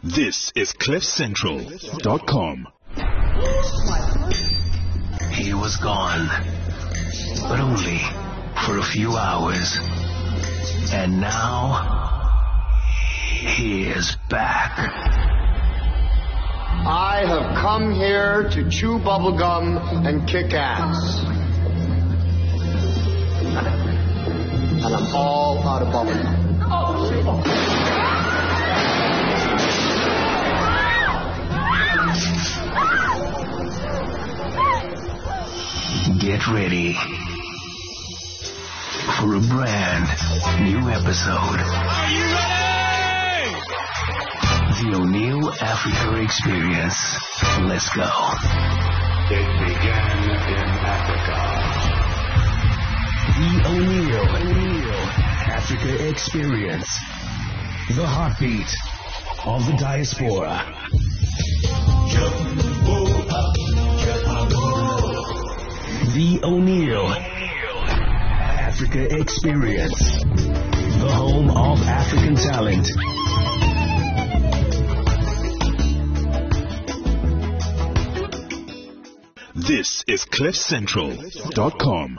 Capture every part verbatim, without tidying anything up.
This is cliff central dot com. He was gone, but only for a few hours. And now, he is back. I have come here to chew bubblegum and kick ass. And I'm all out of bubblegum. Oh, Get ready for a brand new episode. Are you ready? The O'Neill Africa Experience. Let's go. It began in Africa. The O'Neill, O'Neill Africa Experience. The heartbeat of the diaspora. The O'Neill Africa Experience. The home of African talent. This is cliff central dot com.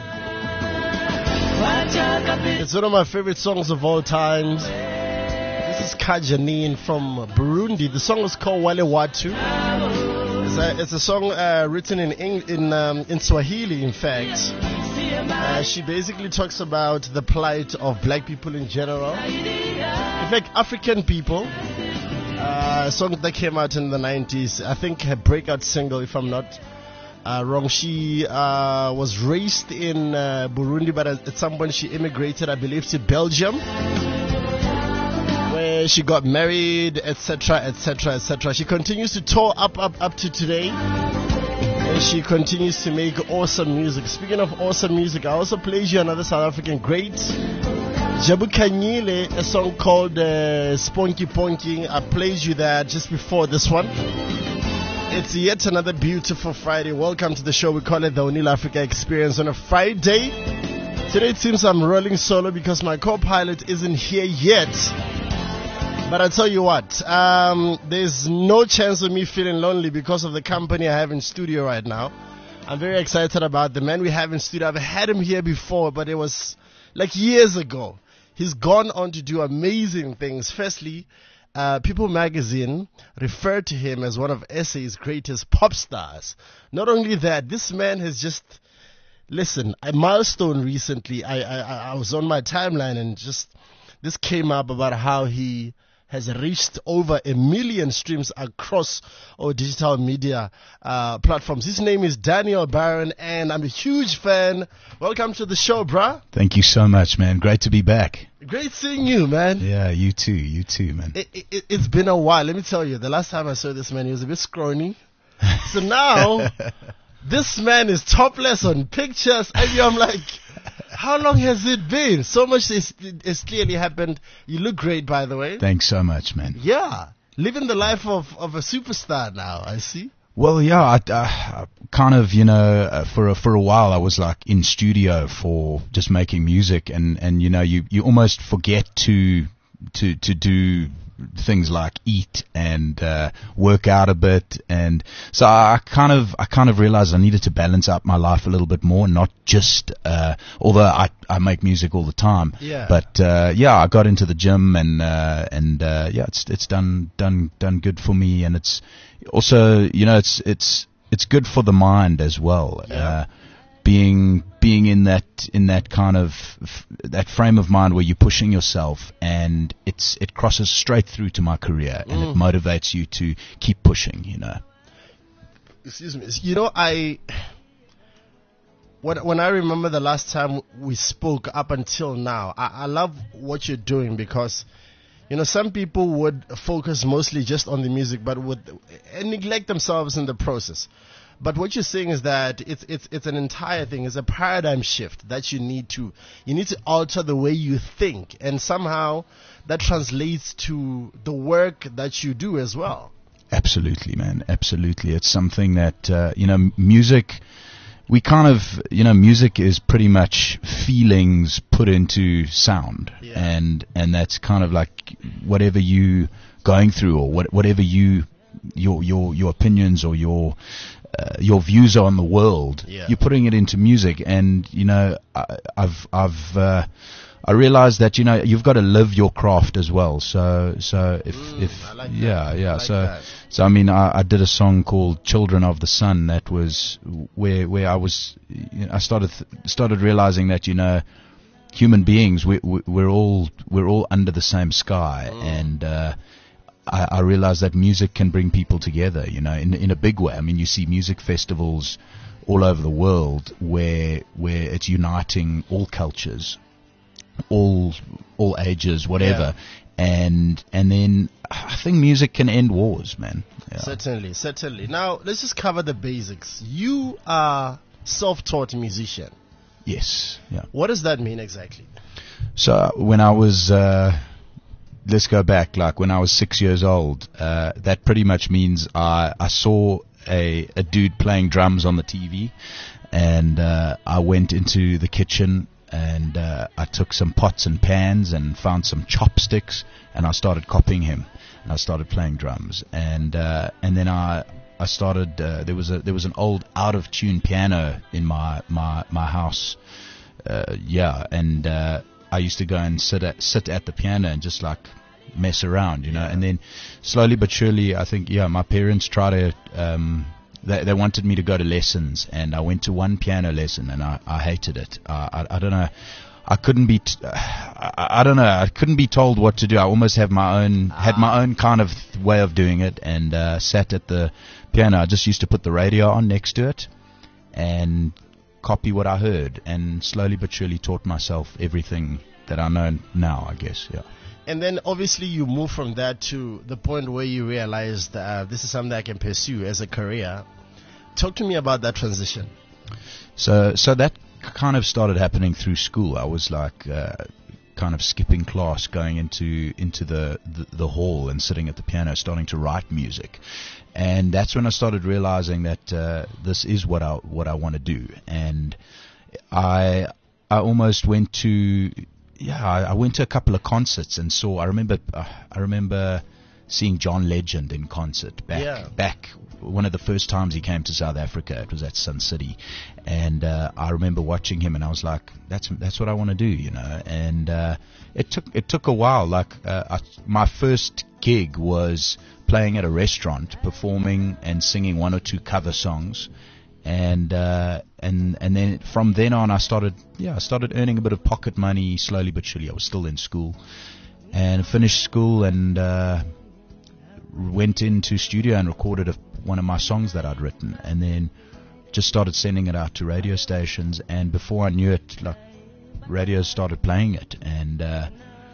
It's one of my favorite songs of all times. This is Kajanine from Burundi. The song is called Wale Watu. It's a, it's a song uh, written in Eng- in um, in Swahili, in fact. Uh, she basically talks about the plight of black people in general. In fact, African people. Uh, a song that came out in the nineties. I think her breakout single, if I'm not uh, wrong. She uh, was raised in uh, Burundi, but at, at some point she immigrated, I believe, to Belgium, where she got married, et cetera, et cetera, et cetera. She continues to tour up, up, up to today, and she continues to make awesome music. Speaking of awesome music, I also played you another South African great, Jabu Kanyile, a song called uh, Sponky Ponky. I played you that just before this one. It's yet another beautiful Friday. Welcome to the show. We call it the O'Neill Africa Experience on a Friday. Today it seems I'm rolling solo because my co-pilot isn't here yet. But I tell you what, um, there's no chance of me feeling lonely because of the company I have in studio right now. I'm very excited about the man we have in studio. I've had him here before, but it was like years ago. He's gone on to do amazing things. Firstly, uh, People Magazine referred to him as one of S A's greatest pop stars. Not only that, this man has just, listen, a milestone recently. I, I, I was on my timeline and just, this came up about how he has reached over a million streams across our digital media uh, platforms. His name is Daniel Barron, and I'm a huge fan. Welcome to the show, bruh. Thank you so much, man. Great to be back. Great seeing you, man. Yeah, you too. You too, man. It, it, it's been a while. Let me tell you, the last time I saw this man, he was a bit scrawny. So now, this man is topless on pictures, and I'm like, how long has it been? So much is, is clearly happened. You look great, by the way. Thanks so much, man. Yeah. Living the life of, of a superstar now, I see. Well, yeah, I, I kind of, you know, uh, for a, for a while I was like in studio for just making music, and, and you know, you, you almost forget to to to do things like eat and uh, work out a bit, and so I kind of I kind of realized I needed to balance out my life a little bit more, not just uh, although I, I make music all the time, yeah. But uh, yeah, I got into the gym, and uh, and uh, yeah, it's it's done done done good for me, and it's also, you know, it's it's it's good for the mind as well. Yeah. Uh, being being in that in that kind of f- that frame of mind where you're pushing yourself, and it's it crosses straight through to my career, and Mm. it motivates you to keep pushing, you know. Excuse me. You know, I when when I remember the last time we spoke up until now, I, I love what you're doing because, you know, some people would focus mostly just on the music, but would and neglect themselves in the process. But what you're saying is that it's it's it's an entire thing. It's a paradigm shift that you need to you need to alter the way you think, and somehow that translates to the work that you do as well. Absolutely, man. Absolutely. It's something that, uh, you know, music, we kind of, you know, music is pretty much feelings put into sound. Yeah. And, and that's kind of like whatever you going through, or what, whatever you your your your opinions or your uh, your views on the world, Yeah. you're putting it into music. And you know, I, I've I've uh, I realized that, you know, you've got to live your craft as well. So so if Mm, if I like that. yeah yeah I like so that. so I mean I, I did a song called Children of the Sun that was where where I was you know, I started started realizing that, you know, human beings, we, we we're all we're all under the same sky. Mm. And uh, I, I realized that music can bring people together, you know, in in a big way. I mean, you see music festivals all over the world where where it's uniting all cultures, all all ages, whatever. And and then I think music can end wars, man. Yeah. Certainly, certainly. Now, let's just cover the basics. You are self-taught musician. Yes. Yeah. What does that mean exactly? So when I was, uh, let's go back, like when I was six years old, uh, that pretty much means I, I saw a, a dude playing drums on the T V, and uh, I went into the kitchen and uh, I took some pots and pans and found some chopsticks, and I started copying him, and I started playing drums. And uh, and then I I started. Uh, there was a there was an old out of tune piano in my my my house. Uh, yeah, and uh, I used to go and sit at sit at the piano and just like mess around, you know. And then slowly but surely, I think yeah, my parents tried to. Um, they they wanted me to go to lessons, and I went to one piano lesson, and I, I hated it. Uh, I I don't know. I couldn't be. T- I, I don't know. I couldn't be told what to do. I almost have my own had my own kind of way of doing it, and uh, sat at the piano. I just used to put the radio on next to it, and copy what I heard, and slowly but surely taught myself everything that I know now, I guess. Yeah. And then obviously you move from that to the point where you realized uh, this is something I can pursue as a career. Talk to me about that transition. So so that kind of started happening through school. I was like uh, kind of skipping class, going into into the, the the hall and sitting at the piano, starting to write music. And that's when I started realizing that uh, this is what I what I want to do. And I I almost went to yeah I, I went to a couple of concerts and saw. I remember uh, I remember seeing John Legend in concert back Yeah. back one of the first times he came to South Africa. It was at Sun City, and uh, I remember watching him, and I was like, that's that's what I want to do, you know. And uh, it took it took a while. Like uh, I, my first gig was playing at a restaurant, performing and singing one or two cover songs, and uh, and and then from then on, I started yeah I started earning a bit of pocket money slowly but surely. I was still in school, and finished school and uh, went into studio and recorded a, one of my songs that I'd written, and then just started sending it out to radio stations. And before I knew it, like radios started playing it, and uh,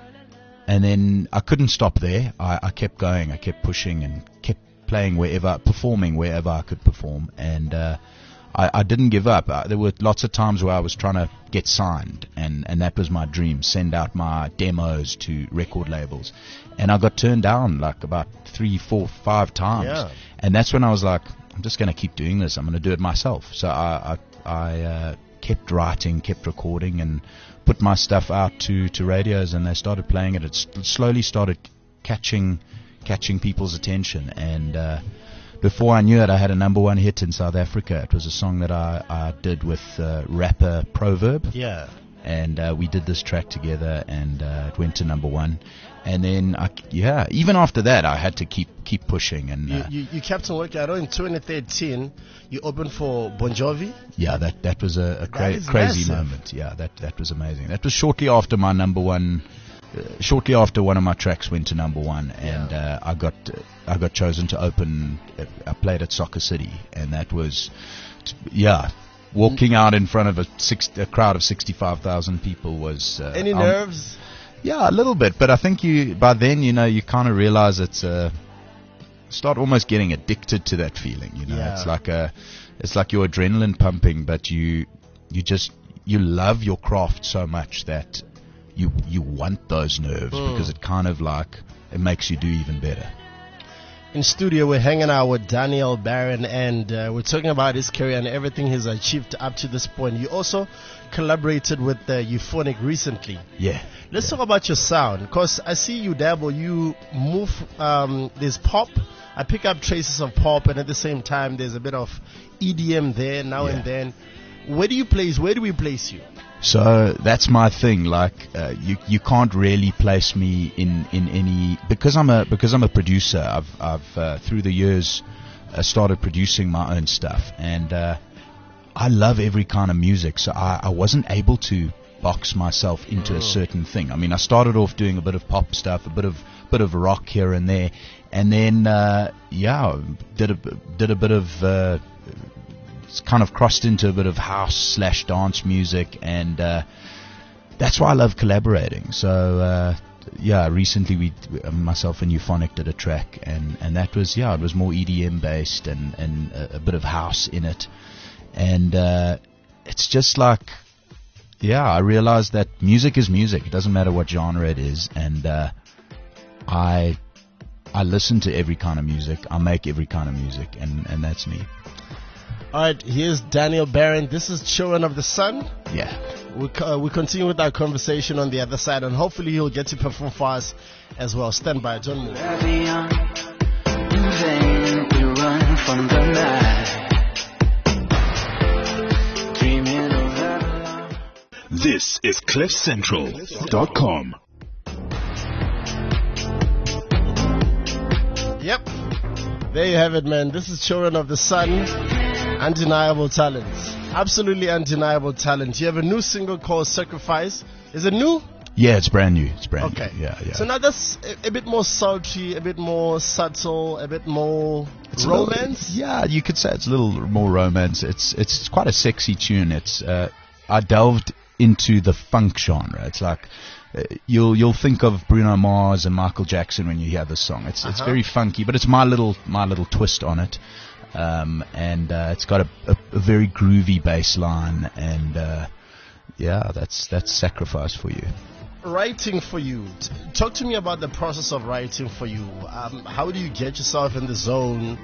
and then I couldn't stop there. I, I kept going, I kept pushing, and kept playing wherever, performing wherever I could perform, and uh, I, I didn't give up. Uh, there were lots of times where I was trying to get signed, and, and that was my dream, send out my demos to record labels. And I got turned down like about three, four, five times. Yeah. And that's when I was like, I'm just going to keep doing this. I'm going to do it myself. So I, I, I uh, kept writing, kept recording, and put my stuff out to, to radios, and they started playing it. It s- slowly started catching catching people's attention. And uh, before I knew it, I had a number one hit in South Africa. It was a song that I, I did with uh, rapper Proverb. Yeah. And uh, we did this track together, and uh, it went to number one. And then, I, yeah, even after that, I had to keep keep pushing. And You, uh, you, you kept on working. I know in twenty thirteen you opened for Bon Jovi. yeah, that that was a, a cra- is crazy massive. moment. Yeah, that that was amazing. That was shortly after my number one. Uh, shortly after one of my tracks went to number one, and uh, I got uh, I got chosen to open. Uh, I played at Soccer City, and that was, t- yeah. Walking out in front of a, six, a crowd of sixty-five thousand people was uh, Any um, nerves? Yeah, a little bit, but I think you by then you know you kind of realize it's uh, start almost getting addicted to that feeling. You know, Yeah. it's like a it's like your adrenaline pumping, but you you just you love your craft so much that you you want those nerves Mm. because it kind of like it makes you do even better. In studio, we're hanging out with Daniel Barron, and uh, we're talking about his career and everything he's achieved up to this point. You also collaborated with uh, Euphonic recently. Yeah. Let's yeah. talk about your sound, because I see you dabble, you move, um, there's pop. I pick up traces of pop, and at the same time, there's a bit of E D M there now Yeah. and then. Where do you place, where do we place you? So that's my thing. Like uh, you, you can't really place me in, in any because I'm a because I'm a producer. I've I've uh, through the years uh, started producing my own stuff, and uh, I love every kind of music. So I, I wasn't able to box myself into a certain thing. I mean, I started off doing a bit of pop stuff, a bit of bit of rock here and there, and then uh, yeah, did a did a bit of. Uh, It's kind of crossed into a bit of house slash dance music, and uh, that's why I love collaborating. So uh, yeah, recently we, myself and Euphonic, did a track, and, and that was yeah, it was more E D M based and and a, a bit of house in it, and uh, it's just like yeah, I realized that music is music. It doesn't matter what genre it is, and uh, I I listen to every kind of music. I make every kind of music, and and that's me. All right, here's Daniel Barron. This is Children of the Sun. Yeah. We uh, we continue with our conversation on the other side, and hopefully he'll get to perform for us as well. Stand by, don't move. In vain we run from the night. Dreaming of that. This is cliff central dot com. Yep. There you have it, man. This is Children of the Sun. Undeniable talent. Absolutely undeniable talent. You have a new single called Sacrifice. Is it new? Yeah, it's brand new. It's brand Okay. new. Yeah, yeah. So now that's a, a bit more sultry, a bit more subtle, a bit more It's a romance. little- yeah, you could say it's a little more romance. It's it's, it's quite a sexy tune. It's uh, I delved into the funk genre. It's like uh, you'll you'll think of Bruno Mars and Michael Jackson when you hear this song. It's it's Uh-huh. very funky, but it's my little my little twist on it. Um, and uh, it's got a, a, a very groovy bass line, and uh, yeah, that's that's Sacrifice for you. Writing for you. T- talk to me about the process of writing for you. Um, how do you get yourself in the zone?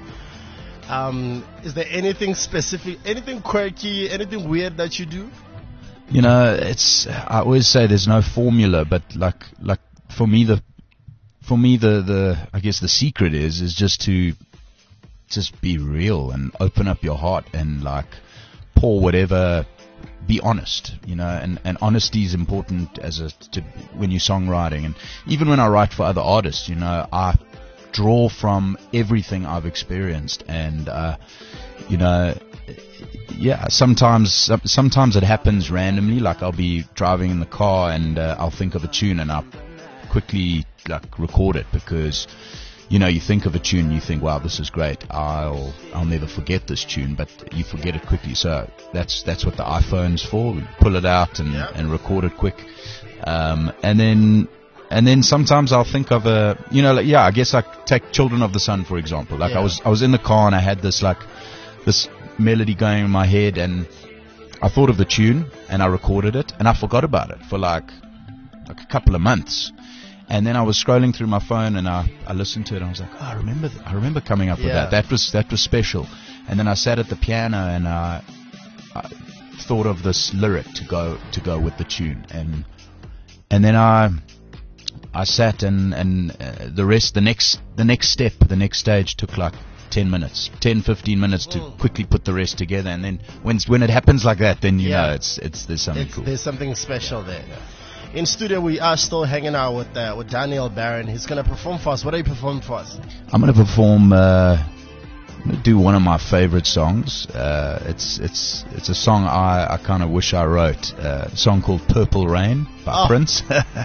Um, is there anything specific, anything quirky, anything weird that you do? You know, it's I always say there's no formula, but like like for me the for me the, the I guess the secret is is just to just be real and open up your heart and like pour whatever, be honest, you know, and, and honesty is important as a to, when you're songwriting, and even when I write for other artists, you know, I draw from everything I've experienced, and uh, you know, yeah, sometimes sometimes it happens randomly, like I'll be driving in the car and uh, I'll think of a tune and I'll quickly like record it, because you know, you think of a tune, you think, wow, this is great. I'll I'll never forget this tune, but you forget it quickly. So that's that's what the iPhone's for. We pull it out and, Yeah. and record it quick. Um, and then and then sometimes I'll think of a, you know, like, yeah, I guess I take Children of the Sun, for example. Like Yeah. I was I was in the car and I had this like this melody going in my head, and I thought of the tune and I recorded it, and I forgot about it for like like a couple of months. And then I was scrolling through my phone and I, I listened to it and I was like, oh, I remember th- I remember coming up with Yeah. that. That was that was special. And then I sat at the piano and I, I thought of this lyric to go to go with the tune, and and then I I sat and and uh, the rest the next the next step the next stage took like ten minutes, ten, fifteen minutes to Mm. quickly put the rest together. And then when when it happens like that, then you Yeah. know it's it's there's something It's, cool. there's something special there. In studio, we are still hanging out with uh, with Daniel Barron. He's going to perform for us. What are you performing for us? I'm going to perform. Uh, I'm going to do one of my favorite songs. Uh, it's it's it's a song I, I kind of wish I wrote. Uh, a song called "Purple Rain" by Oh. Prince.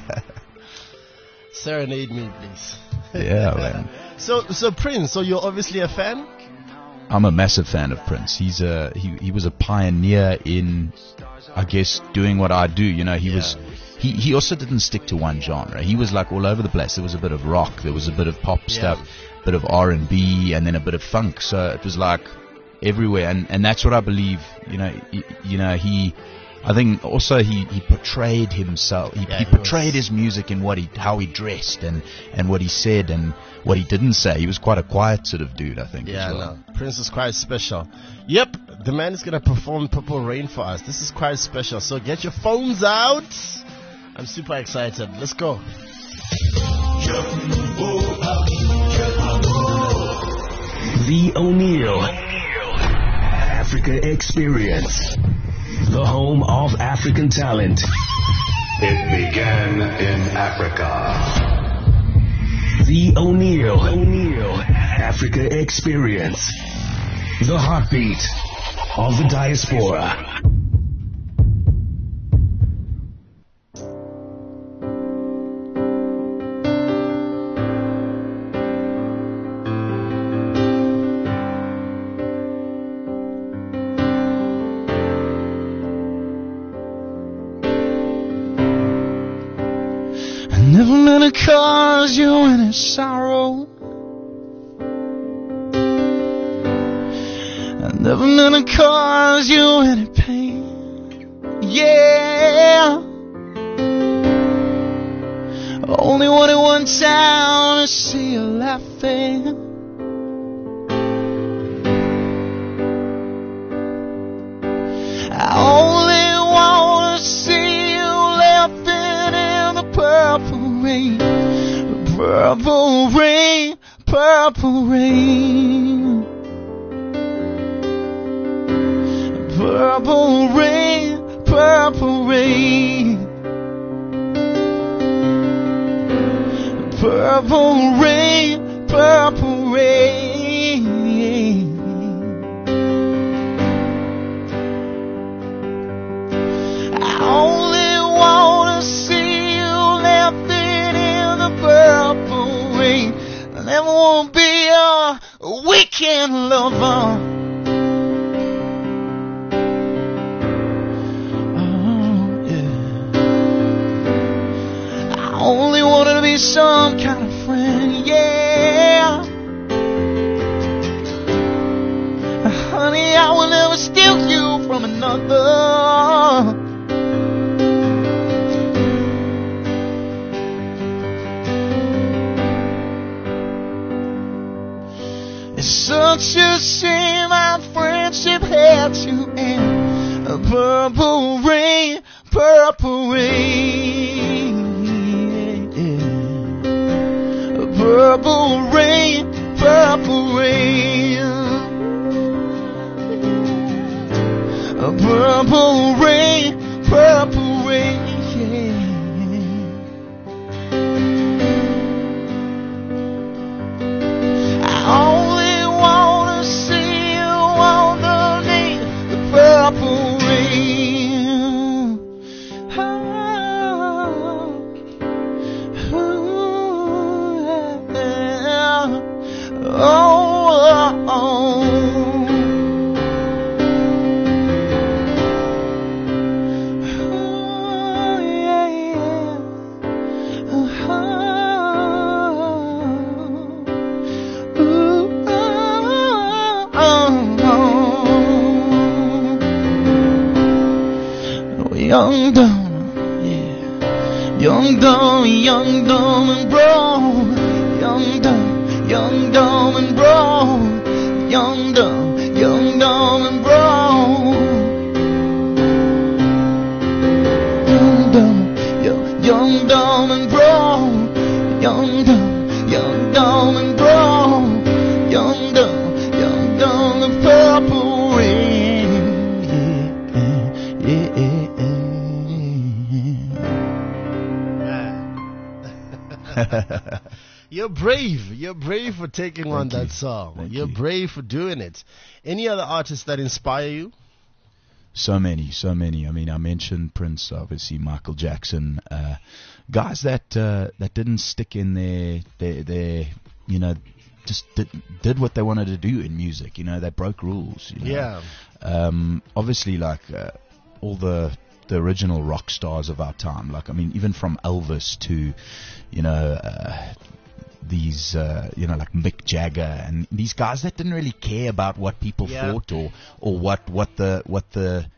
Serenade me, please. Yeah, man. So, so Prince. So you're obviously a fan. I'm a massive fan of Prince. He's a he he was a pioneer in, I guess, doing what I do. You know, he Yeah. was. He, he also didn't stick to one genre. He was like all over the place. There was a bit of rock, there was a bit of pop Yeah. stuff, a bit of R and B, and then a bit of funk. So it was like everywhere, and, and that's what I believe. You know, y- you know he. I think also he, he portrayed himself. He, Yeah, he he portrayed was- his music in what he, how he dressed and, and what he said and what he didn't say. He was quite a quiet sort of dude, I think. Yeah, as well. no. Prince is quite special. Yep, the man is going to perform Purple Rain for us. This is quite special. So get your phones out. I'm super excited. Let's go. The O'Neill Africa Experience. The home of African talent. It began in Africa. The O'Neill O'Neill Africa Experience. The heartbeat of the diaspora. Never meant to cause you any sorrow. I never meant to cause you any pain. Yeah. Only wanted one time to see you laughing. I only want to see you laughing in the purple rain, purple rain, purple rain, purple rain, purple rain, purple rain, purple rain. I only want to see you laughing in the purple rain. I never want to be a weekend lover. Oh, yeah. I only wanted to be some kind of friend, yeah. Honey, I will never steal you from another. It's such a shame our friendship had to end. A purple rain, purple rain. A purple rain, purple rain. A purple rain, purple rain. I only want to see you underneath the purple rain. Oh, oh, oh. Oh, yeah, yeah. Oh, ooh, oh, oh, oh. Young, dumb, yeah. Young, dumb, young, dumb and bro. Young, dumb, young, dumb and bro. Young, dumb, young, dumb and bro. Young, dumb, young, young, dumb and bro. Young, dumb, young, dumb and bro. Young, dumb, young, dumb and purple rain. Yeah, yeah, yeah. You're brave. You're brave for taking on Thank that you. song. Thank You're you. brave for doing it. Any other artists that inspire you? So many, so many. I mean, I mentioned Prince, obviously Michael Jackson, uh, guys that uh, that didn't stick in their their, their you know, just did, did what they wanted to do in music. You know, they broke rules. You know? Yeah. Um, obviously, like uh, all the the original rock stars of our time. Like, I mean, even from Elvis to, you know, uh, these, uh, you know, like Mick Jagger and these guys that didn't really care about what people Yeah. thought or or what what the what the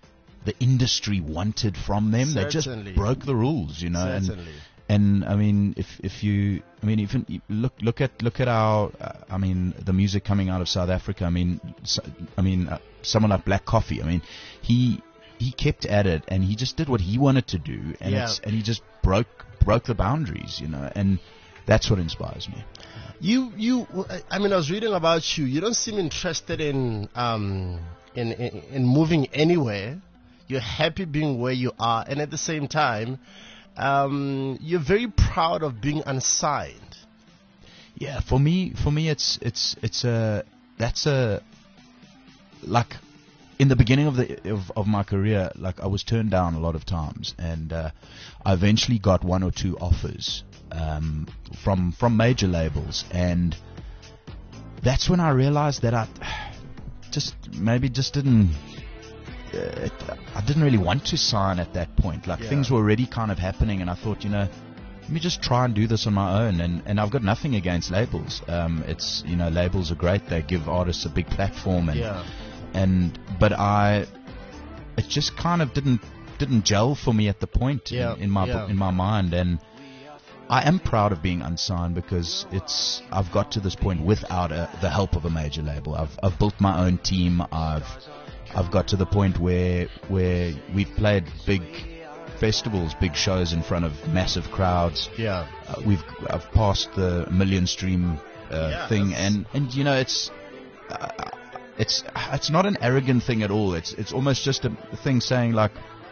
the industry wanted from them. They Certainly. just broke the rules, you know. Certainly. And and I mean, if if you, I mean, even you look look at look at our, uh, I mean, the music coming out of South Africa. I mean, so, I mean, uh, someone like Black Coffee. I mean, he he kept at it, and he just did what he wanted to do, and Yeah. it's, and he just broke broke the boundaries, you know, and that's what inspires me. You, you. I mean, I was reading about you. You don't seem interested in, um, in, in, in moving anywhere. You're happy being where you are, and at the same time, um, you're very proud of being unsigned. Yeah, for me, for me, it's it's it's a that's a like in the beginning of the of, of my career, like I was turned down a lot of times, and uh, I eventually got one or two offers um, from from major labels, and that's when I realized that I just maybe just didn't. Uh, it, I didn't really want to sign at that point. Like Yeah. things were already kind of happening, and I thought, you know, let me just try and do this on my own. And, and I've got nothing against labels. Um, it's, you know, labels are great. They give artists a big platform, and Yeah. and but I, it just kind of didn't didn't gel for me at the point Yeah, in, in my yeah. in my mind. And I am proud of being unsigned because it's I've got to this point without a, the help of a major label. I've I've built my own team. I've I've got to the point where where we've played big festivals, big shows in front of massive crowds. Yeah. Uh, we've I've passed the million stream uh, Yeah, thing, that's- and and you know it's uh, it's it's not an arrogant thing at all. It's it's almost just a thing saying like,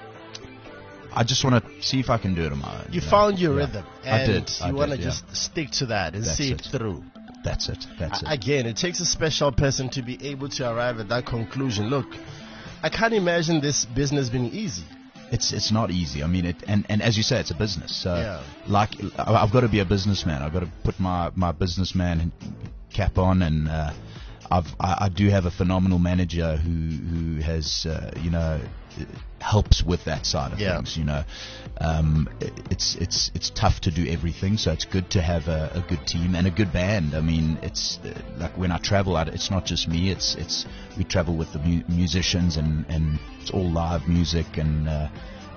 I just want to see if I can do it on my own. You know? found your Yeah. rhythm, I and did. I you want to did, yeah. just stick to that and That's see it. it through. That's it. That's A- it. Again, it takes a special person to be able to arrive at that conclusion. Look, I can't imagine this business being easy. It's it's not easy. I mean, it and, and as you say, it's a business. So, Yeah. like, I- I've got to be a businessman. I've got to put my, my businessman cap on, and uh, I've I, I do have a phenomenal manager who who has uh, you know helps with that side of Yeah. things. You know, um, it- it's it's it's tough to do everything, so it's good to have a, a good team and a good band. I mean, it's uh, like when I travel, I, it's not just me. It's it's we travel with the mu- musicians, and, and it's all live music, and uh,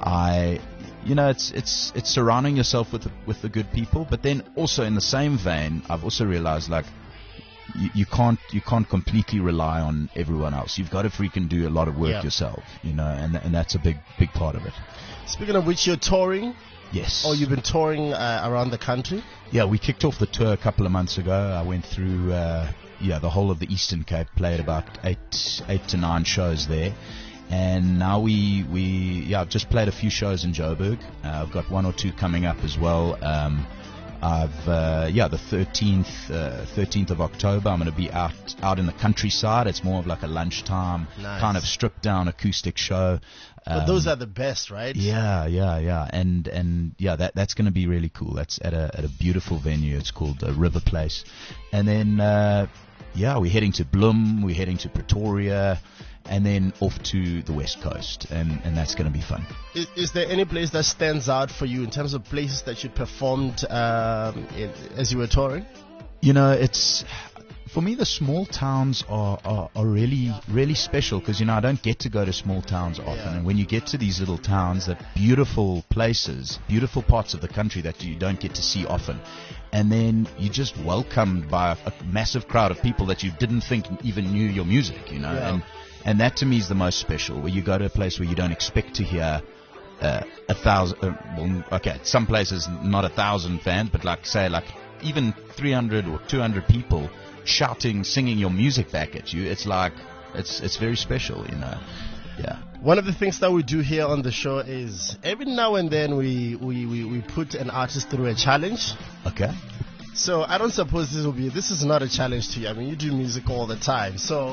I. You know, it's it's it's surrounding yourself with the, with the good people, but then also in the same vein, I've also realized like you, you can't you can't completely rely on everyone else. You've got to freaking do a lot of work Yeah. yourself, you know, and and that's a big big part of it. Speaking of which, you're touring, Yes. or you've been touring uh, around the country. Yeah, we kicked off the tour a couple of months ago. I went through uh, yeah the whole of the Eastern Cape, played about eight eight to nine shows there. And now we, we yeah, I've just played a few shows in Joburg. Uh, I've got one or two coming up as well. Um, I've uh, yeah, the thirteenth uh, thirteenth of October. I'm going to be out out in the countryside. It's more of like a lunchtime Nice. kind of stripped down acoustic show. But Um, those are the best, right? yeah, yeah, yeah, and and yeah, that that's going to be really cool. That's at a at a beautiful venue. It's called uh, River Place, and then uh, yeah, we're heading to Bloem. We're heading to Pretoria, and then off to the West Coast, and and that's going to be fun. Is, is there any place that stands out for you in terms of places that you performed um, in, as you were touring? You know, it's for me the small towns are are, are really really special because you know I don't get to go to small towns often, Yeah. and when you get to these little towns, that beautiful places, beautiful parts of the country that you don't get to see often, and then you're just welcomed by a, a massive crowd of people that you didn't think even knew your music, you know, Yeah. and and that to me is the most special, where you go to a place where you don't expect to hear uh, a thousand, uh, well, okay, some places not a thousand fans, but like say like even three hundred or two hundred people shouting, singing your music back at you. It's like it's it's very special, you know. Yeah. One of the things that we do here on the show is every now and then we, we, we, we put an artist through a challenge. Okay. So I don't suppose this will be, this is not a challenge to you. I mean, you do music all the time. So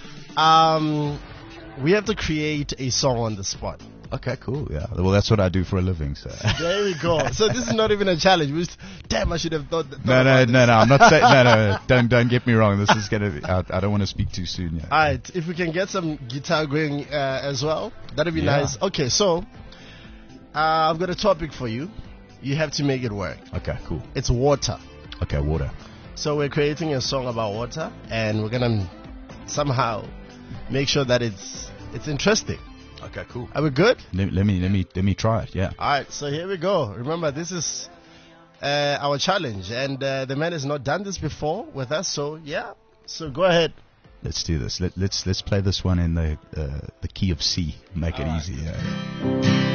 um, we have to create a song on the spot. Okay. Cool. Yeah. Well, that's what I do for a living. So. There we go. So this is not even a challenge. We just, damn, I should have thought. thought No, no, about no, this. no. I'm not saying. No, no. Don't, don't get me wrong. This is gonna. Be, I, I don't want to speak too soon. Yeah. All right, if we can get some guitar going uh, as well, that'd be Yeah. nice. Okay, so uh, I've got a topic for you. You have to make it work. Okay. Cool. It's water. Okay. Water. So we're creating a song about water, and we're gonna somehow make sure that it's it's interesting. Okay, cool. Are we good? Let, let me let me let me try it. Yeah. All right, so here we go. Remember, this is uh, our challenge, and uh, the man has not done this before with us, so yeah. So go ahead. Let's do this. Let, let's let's play this one in the uh, the key of C. Make it easy. Yeah.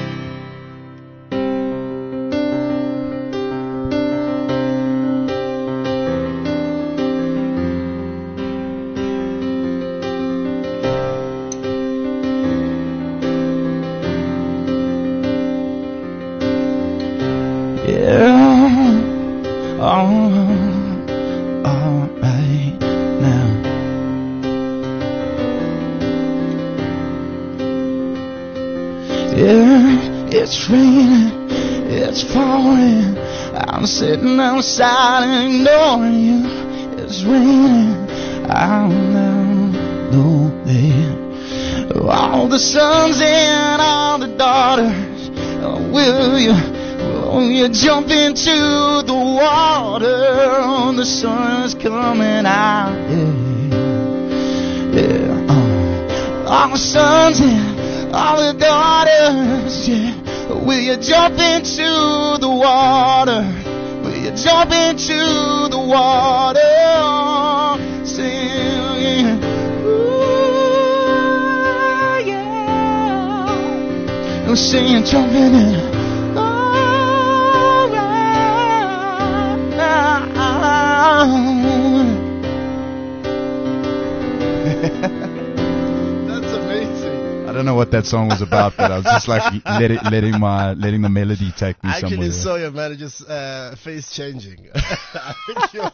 It's raining, it's pouring, I'm sitting outside and ignoring you. It's raining, I'm down there. All the sons and all the daughters, will you, will you jump into the water? The sun's coming out, yeah, yeah. Uh, all the sons and all the daughters, yeah. Will you jump into the water? Will you jump into the water? Singing, ooh, yeah. I'm singing, jumping in. All right now. That's amazing. I don't know what that song was about, but I was just like letting, letting my letting the melody take me I actually somewhere. saw your manager's uh, face changing. I, think you was,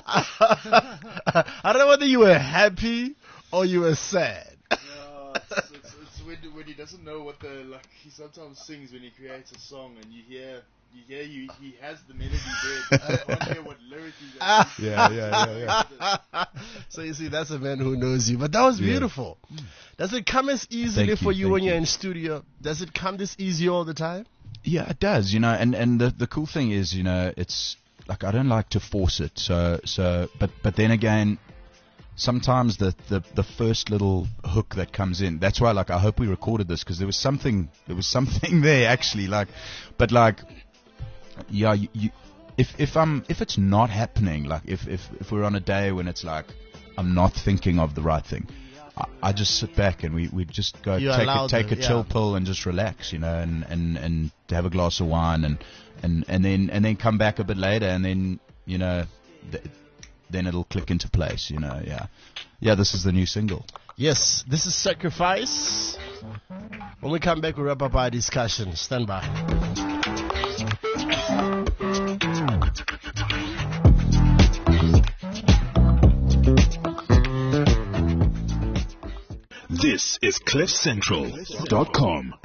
I don't know whether you were happy or you were sad. No, it's, it's, it's when, when he doesn't know what the, like, he sometimes sings when he creates a song and you hear, you hear you, he has the melody there, but you can't hear what lyric he's actually Yeah, yeah, yeah, yeah. So you see, that's a man who knows you. But that was Yeah. beautiful. Does it come as easily Thank for you, you when thank you're you. in studio? Does it come this easy all the time? Yeah, it does, you know, and, and the the cool thing is, you know, it's like I don't like to force it. So so but but then again, sometimes the, the, the first little hook that comes in, that's why like I hope we recorded this, because there was something there was something there actually, like, but like yeah, you, you if if I'm if it's not happening, like if, if if we're on a day when it's like I'm not thinking of the right thing, I, I just sit back and we, we just go You take allow a, take the- a chill yeah. pill and just relax, you know, and, and, and have a glass of wine and, and, and then and then come back a bit later and then you know th- then it'll click into place, you know. Yeah, yeah. This is the new single. Yes, this is Sacrifice. When we come back, we wrap up our discussion. Stand by. This is cliff central dot com.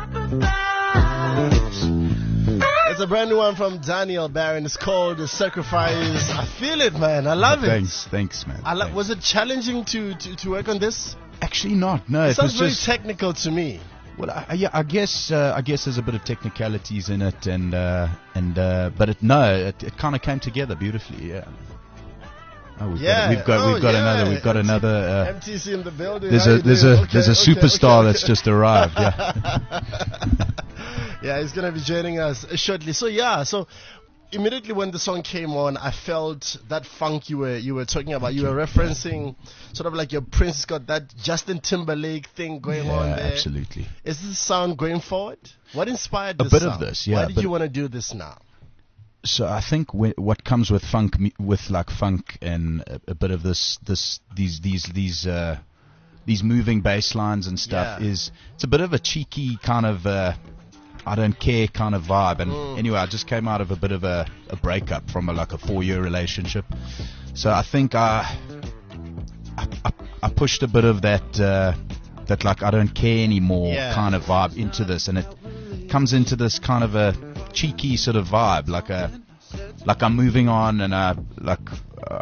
It's a brand new one from Daniel Barron. It's called Sacrifice. I feel it, man. I love it. Thanks, thanks, man. I lo- Thanks. was it challenging to, to, to work on this? Actually not. No, It it sounds was very just technical to me. well. I, I- yeah, I guess uh, I guess there's a bit of technicalities in it, and uh, and uh, but it no, it, it kind of came together beautifully. Yeah. Oh, we've Yeah. got we've got Oh, we've got yeah. another we've got M T another. Uh, M T C in the building. there's How a you there's doing? a Okay, there's a okay, superstar okay, that's okay. just arrived. Yeah. Yeah, he's gonna be joining us shortly. So yeah, so immediately when the song came on, I felt that funk you were you were talking about. You were referencing sort of like your Prince got that Justin Timberlake thing going on Yeah, there. absolutely. Is this sound going forward? What inspired A this bit of sound? this, yeah, Why did but- you want to do this now? So I think whe- what comes with funk, mu- with like funk and a, a bit of this, this, these, these, these, uh, these moving bass lines and stuff Yeah. is it's a bit of a cheeky kind of, uh, I don't care kind of vibe. And Mm. anyway, I just came out of a bit of a, a breakup from a, like a four-year relationship. So I think I, I, I, I pushed a bit of that, uh, that like I don't care anymore Yeah. kind of vibe into this, and it comes into this kind of a cheeky sort of vibe, like a like I'm moving on and uh like uh,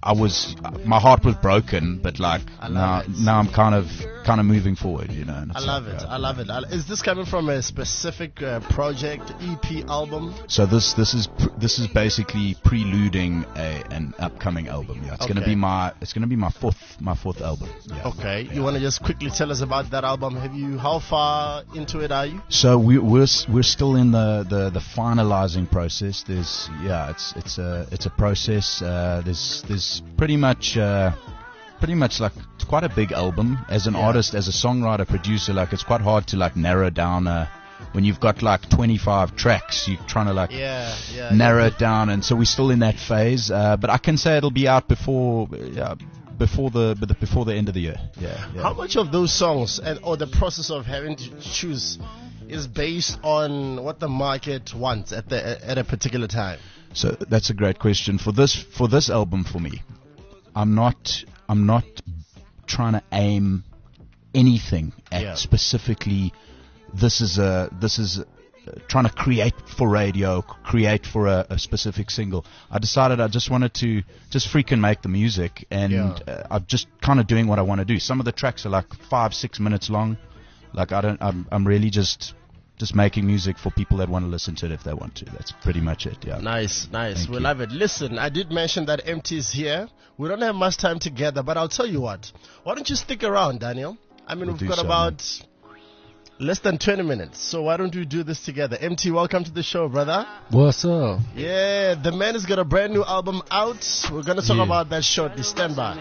I was, my heart was broken, but like now, it. now I'm kind of, kind of moving forward, you know. And I it's love like, it. uh, I love it. I- Is this coming from a specific uh, project, E P, album? So this, this is, pr- this is basically preluding a, an upcoming album. Yeah, it's gonna Okay. be my, it's gonna be my fourth, my fourth album. Yeah. Okay. You want to just quickly tell us about that album? Have you? How far into it are you? So we, we're s- we're still in the, the, the finalizing process. There's yeah, it's it's a it's a process. Uh, there's there's pretty much uh, pretty much like it's quite a big album. As an Yeah. artist, as a songwriter, producer, like it's quite hard to like narrow down. Uh, when you've got like twenty-five tracks, you're trying to like Yeah. Yeah. narrow it down, and so we're still in that phase. Uh, but I can say it'll be out before yeah, before the but the- before the end of the year. Yeah. yeah. How much of those songs and or the process of having to choose is based on what the market wants at the at a particular time? So that's a great question for this for this album for me. I'm not I'm not trying to aim anything at Yeah. specifically. This is a this is uh trying to create for radio, create for a, a specific single. I decided I just wanted to just freaking make the music, and Yeah. uh, I'm just kind of doing what I want to do. Some of the tracks are like five six minutes long. Like I don't I'm I'm really just just making music for people that want to listen to it if they want to. That's pretty much it. Yeah. Nice, nice. Thank We you. love it. Listen, I did mention that M T is here. We don't have much time together, but I'll tell you what. Why don't you stick around, Daniel? I mean, We'll we've do got so, about less than twenty minutes. So why don't we do this together? M T, welcome to the show, brother. What's up? Yeah, the man has got a brand new album out. We're going to talk Yeah. about that shortly. Stand by.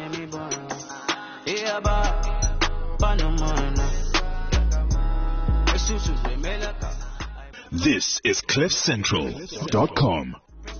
This is cliff central dot com.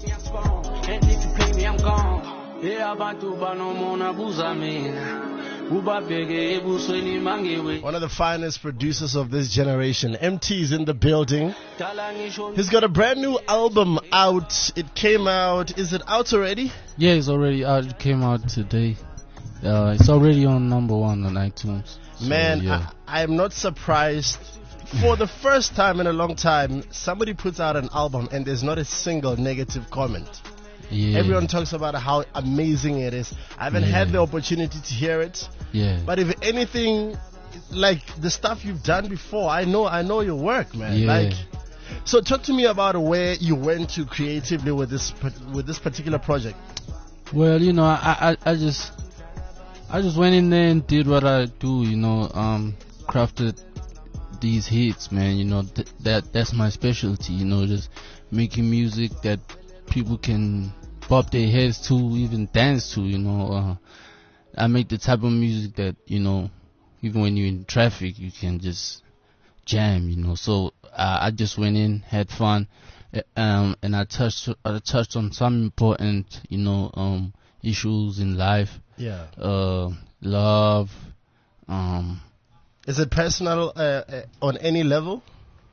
One of the finest producers of this generation. M T is in the building. He's got a brand new album out. It came out. Is it out already? Yeah, it's already out. It came out today. Uh, it's already on number one on iTunes. So, Man, yeah. I, I am not surprised. For the first time in a long time, somebody puts out an album and there's not a single negative comment. yeah. Everyone talks about how amazing it is. I haven't had Yeah. the opportunity to hear it, Yeah. but if anything, like the stuff you've done before, I know, I know your work, man. Yeah. Like, so talk to me about where you went to creatively with this pa- with this particular project. Well, you know, I, I, I just, I just went in there and did what I do. You know, um, crafted these hits, man. You know, th- that that's my specialty. You know, just making music that people can bob their heads to, even dance to. You know, uh, I make the type of music that, you know, even when you're in traffic, you can just jam. You know, so uh, I just went in, had fun. Uh, Um, and I touched, I touched on some important, you know, um, issues in life, Yeah. uh, love, um, Is it personal uh, uh, on any level?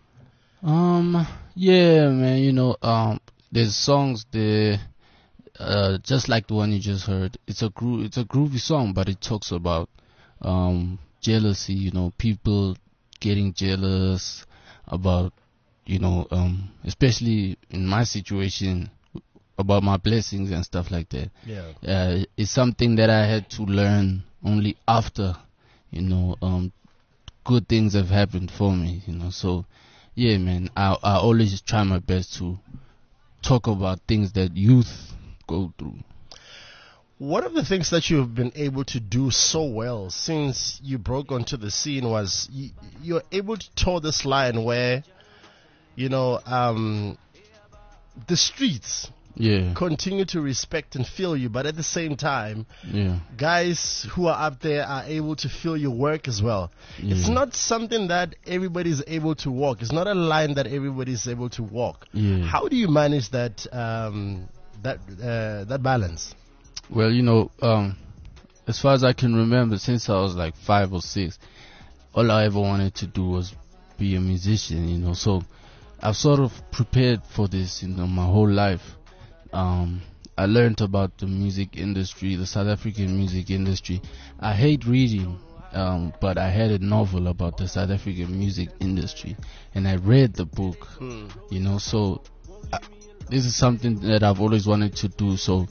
um, yeah, man, you know, um, there's songs there, uh, just like the one you just heard. It's a gro- it's a groovy song, but it talks about, um, jealousy, you know, people getting jealous about, you know, um, especially in my situation, about my blessings and stuff like that. Yeah. Uh, it's something that I had to learn only after, you know, um, good things have happened for me, you know. So, yeah, man, I I always try my best to talk about things that youth go through. One of the things that you've been able to do so well since you broke onto the scene was you, you're able to toe this line where, you know, um, the streets Yeah, continue to respect and feel you, but at the same time, yeah, guys who are up there are able to feel your work as well. It's Yeah. not something that everybody's able to walk. It's not a line that everybody's able to walk. yeah. How do you manage that um, that uh, that balance? Well, you know, um, as far as I can remember, since I was like five or six, all I ever wanted to do was be a musician, you know. So I've sort of prepared for this, you know, my whole life. Um, I learned about the music industry, the South African music industry. I hate reading, um, but I had a novel about the South African music industry, and I read the book, you know. So I, this is something that I've always wanted to do. So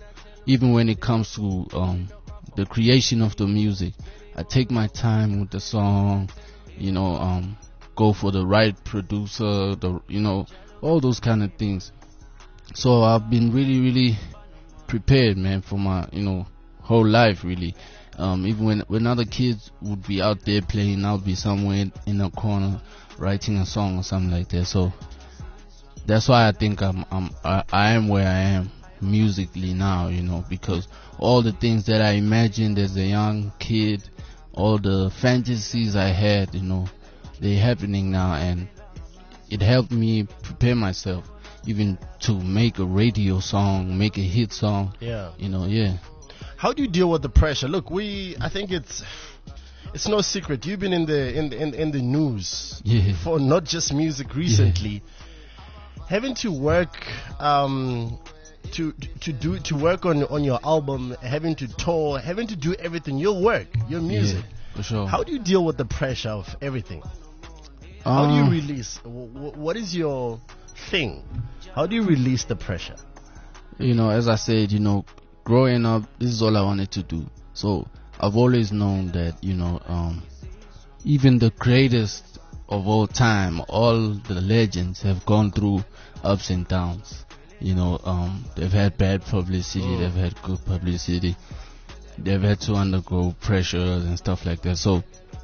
even when it comes to um, the creation of the music, I take my time with the song, you know, um, go for the right producer, the you know, all those kind of things. So I've been really, really prepared, man, for my, you know, whole life, really. Um, even when when other kids would be out there playing, I'll be somewhere in a corner writing a song or something like that. So that's why I think I'm I'm I, I am where I am musically now, you know, because all the things that I imagined as a young kid, all the fantasies I had, you know, they're happening now, and it helped me prepare myself even to make a radio song, make a hit song. Yeah. You know, yeah. How do you deal with the pressure? Look, we I think it's it's no secret. You've been in the in the, in, in the news yeah. for not just music recently. Yeah. Having to work um to to do to work on on your album, having to tour, having to do everything, your work, your music. Yeah, for sure. How do you deal with the pressure of everything? How Um, do you release? W- what is your thing? How do you release the pressure? You know, as I said, you know, growing up, this is all I wanted to do. So I've always known that, you know, um, even the greatest of all time, all the legends have gone through ups and downs. You know, um, they've had bad publicity, Mm. they've had good publicity, they've had to undergo pressures and stuff like that. So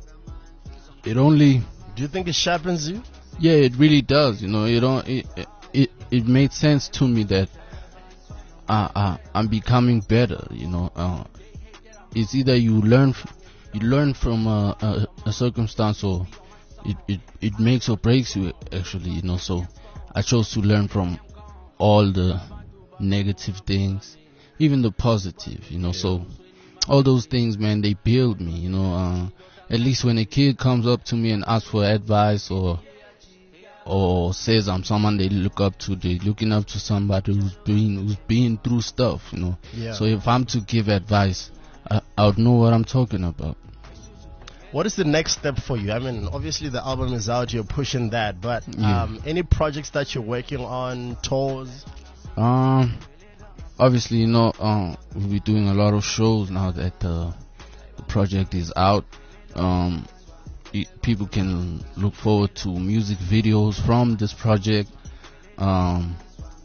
it only, Do you think it sharpens you? yeah, it really does. You know, it don't, it it it made sense to me that uh, uh, I'm becoming better. You know, uh, it's either you learn f- you learn from a, a, a circumstance, or it, it it makes or breaks you. Actually, you know, so I chose to learn from all the negative things, even the positive. You know, so all those things, man, they build me. You know, uh, at least when a kid comes up to me and asks for advice, or or says I'm someone they look up to, they looking up to somebody who's been who's been through stuff, you know. Yeah. So if I'm to give advice, I, I would know what I'm talking about. What is the next step for you? I mean, obviously the album is out, you're pushing that, but Yeah. um, any projects that you're working on, tours? Um, obviously, you know, um, we'll be doing a lot of shows now that uh, the project is out. Um, it, people can look forward to music videos from this project. Um,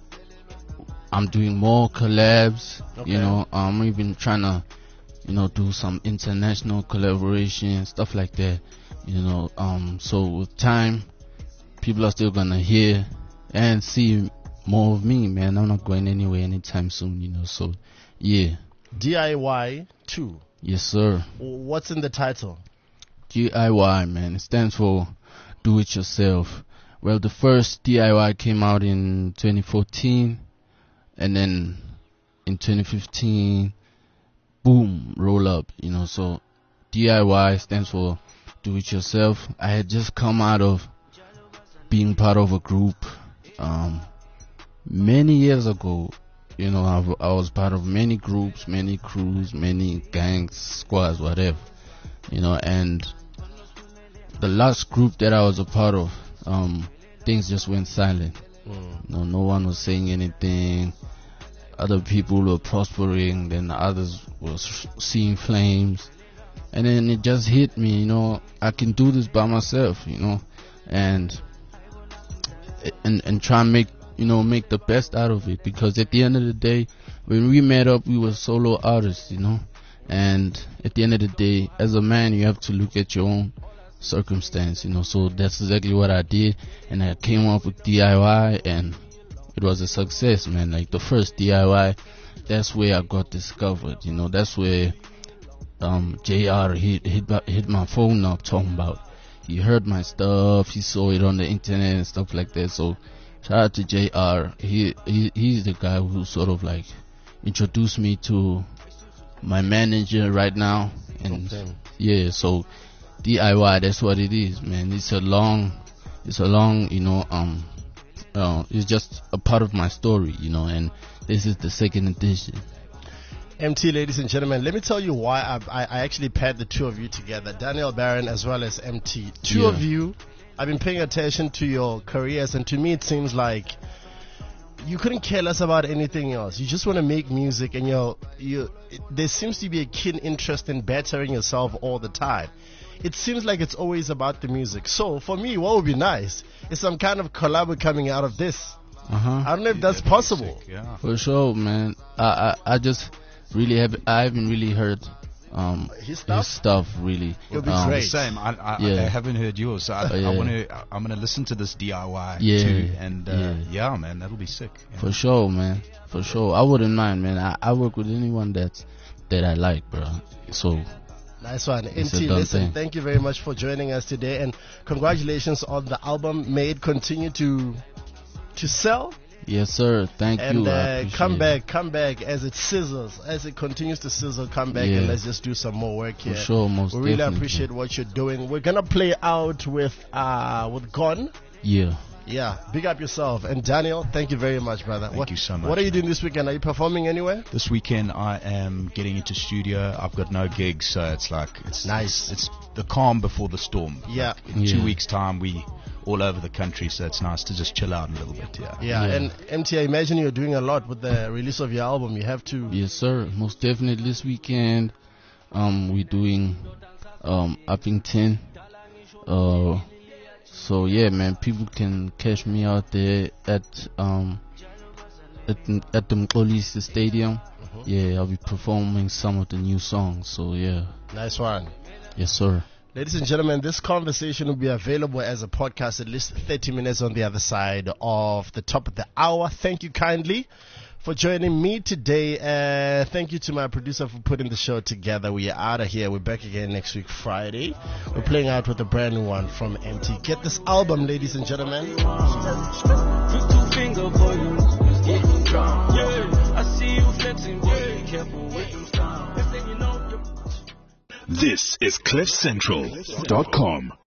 I'm doing more collabs. Okay. You know, I'm even trying to, you know, do some international collaboration, stuff like that. You know, um, so with time, people are still gonna hear and see more of me, man. I'm not going anywhere anytime soon, you know. So, yeah. D I Y two. Yes, sir. What's in the title? D I Y, man. It stands for Do It Yourself. Well, the first D I Y came out in twenty fourteen, and then in twenty fifteen, boom, roll up, you know. So D I Y stands for Do It Yourself. I had just come out of being part of a group um, many years ago. You know, I, I was part of many groups, many crews, many gangs, squads, whatever. You know, and the last group that I was a part of, um, things just went silent. Mm. No, no one was saying anything. Other people were prospering, then others were s- seeing flames, and then it just hit me. You know, I can do this by myself. You know, and and and try and make you know make the best out of it, because at the end of the day, when we met up, we were solo artists. You know. And at the end of the day, as a man, you have to look at your own circumstance, you know. So that's exactly what I did, and I came up with D I Y, and it was a success, man. Like the first D I Y, that's where I got discovered, you know. That's where um, J R hit hit my, hit my phone up talking about he heard my stuff, he saw it on the internet and stuff like that. So shout out to J R. He he he's the guy who sort of like introduced me to my manager right now, and Okay. yeah, so D I Y, that's what it is, man. It's a long, it's a long, you know, um, uh, it's just a part of my story, you know, and this is the second edition. M T, ladies and gentlemen, let me tell you why I, I, I actually paired the two of you together, Daniel Barron as well as M T. Two Yeah. of you, I've been paying attention to your careers, and to me it seems like you couldn't care less about anything else. You just want to make music, and you're, you it, there seems to be a keen interest in bettering yourself all the time. It seems like it's always about the music. So for me, what would be nice is some kind of collab coming out of this. Uh-huh. I don't know if that's possible. Yeah. For sure, man. I, I I just really have I haven't really heard um His stuff? his stuff really. It'll be um, great. Same. I, I, Yeah. I haven't heard yours, so I, Oh, yeah. I want to. I'm gonna listen to this D I Y Yeah, too, and uh, yeah. yeah. man, that'll be sick. Yeah. For sure, man. For sure. I wouldn't mind, man. I, I work with anyone that's that I like, bro. So Nice one. It's N T, a done listen, thing. thank you very much for joining us today, and congratulations on the album. May it continue to to sell, yes, sir. Thank and you. I uh, appreciate come it. back, come back as it sizzles, as it continues to sizzle. Come back Yeah. and let's just do some more work For here. sure, most We really definitely. appreciate what you're doing. We're gonna play out with uh with Gone. Yeah. Yeah, big up yourself. And Daniel, thank you very much, brother. Thank what, you so much, What are you man. doing this weekend? Are you performing anywhere? This weekend I am getting into studio. I've got no gigs, so it's like it's Nice. It's, it's the calm before the storm. Yeah. Like, in Yeah. two weeks' time, we all over the country, so it's nice to just chill out a little bit. Yeah. Yeah, Yeah. and M T, I imagine you're doing a lot with the release of your album. You have to. Yes, sir. Most definitely this weekend. Um, we're doing um Uppington. Uh, so yeah, man, people can catch me out there at um at at the Mkolisi Stadium. Yeah, I'll be performing some of the new songs. So yeah, Nice one. yes, sir. Ladies and gentlemen, this conversation will be available as a podcast at least thirty minutes on the other side of the top of the hour. Thank you kindly for joining me today. Uh, thank you to my producer for putting the show together. We are out of here. We're back again next week, Friday. We're playing out with a brand new one from M T. Get this album, ladies and gentlemen. This is cliff central dot com.